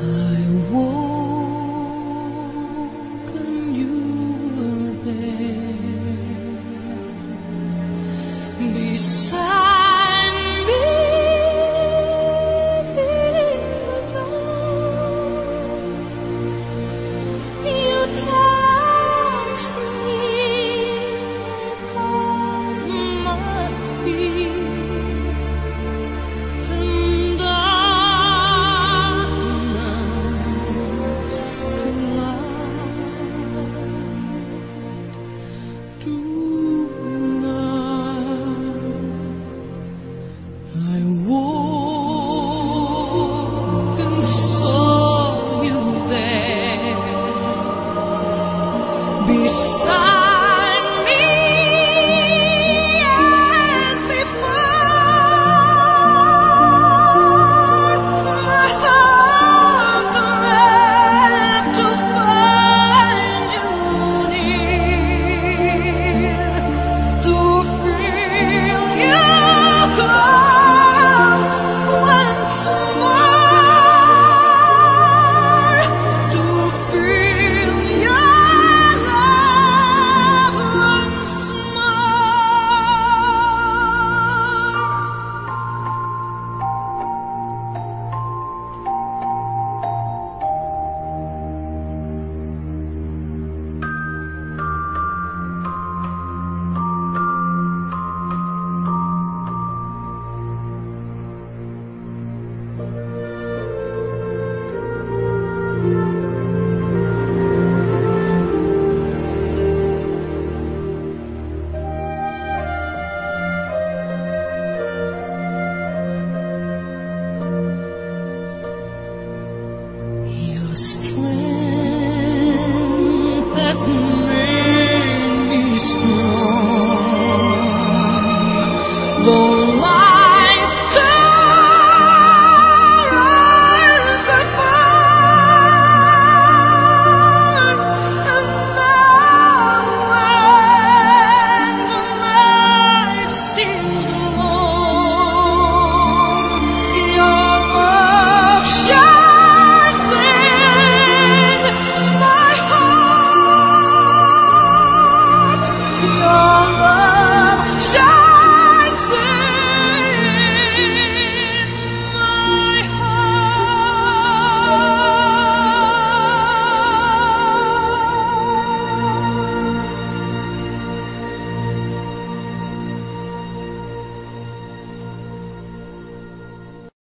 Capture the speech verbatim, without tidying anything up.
I woke and you were there beside me in the night. You touched me upon my feet, and darkness to light. I woke and saw you there beside me as before. My heart leapt to find you near, to feel you close once more, to feel your love once your strength has made me strong, though